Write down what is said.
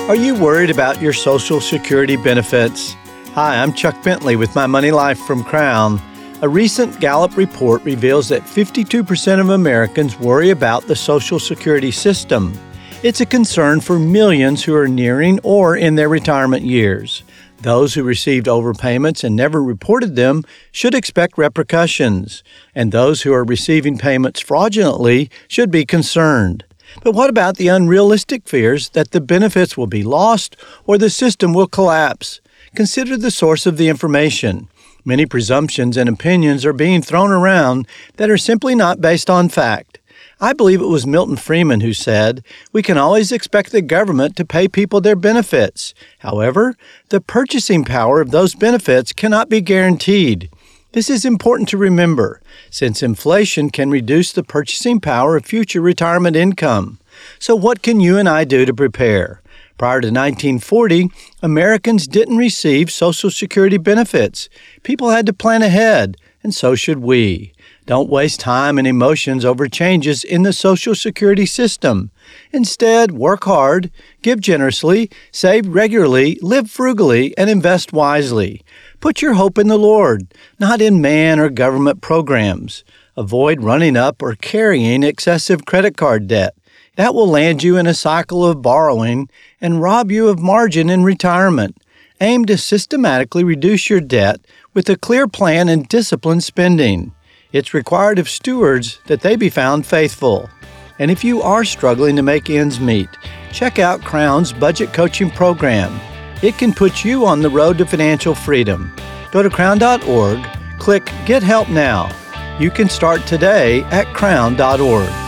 Are you worried about your Social Security benefits? Hi, I'm Chuck Bentley with My Money Life from Crown. A recent Gallup report reveals that 52% of Americans worry about the Social Security system. It's a concern for millions who are nearing or in their retirement years. Those who received overpayments and never reported them should expect repercussions, and those who are receiving payments fraudulently should be concerned. But what about the unrealistic fears that the benefits will be lost or the system will collapse? Consider the source of the information. Many presumptions and opinions are being thrown around that are simply not based on fact. I believe it was Milton Friedman who said, "We can always expect the government to pay people their benefits. However, the purchasing power of those benefits cannot be guaranteed." This is important to remember, since inflation can reduce the purchasing power of future retirement income. So what can you and I do to prepare? Prior to 1940, Americans didn't receive Social Security benefits. People had to plan ahead, and so should we. Don't waste time and emotions over changes in the Social Security system. Instead, work hard, give generously, save regularly, live frugally, and invest wisely. Put your hope in the Lord, not in man or government programs. Avoid running up or carrying excessive credit card debt. That will land you in a cycle of borrowing and rob you of margin in retirement. Aim to systematically reduce your debt with a clear plan and disciplined spending. It's required of stewards that they be found faithful. And if you are struggling to make ends meet, check out Crown's budget coaching program. It can put you on the road to financial freedom. Go to crown.org, click Get Help Now. You can start today at crown.org.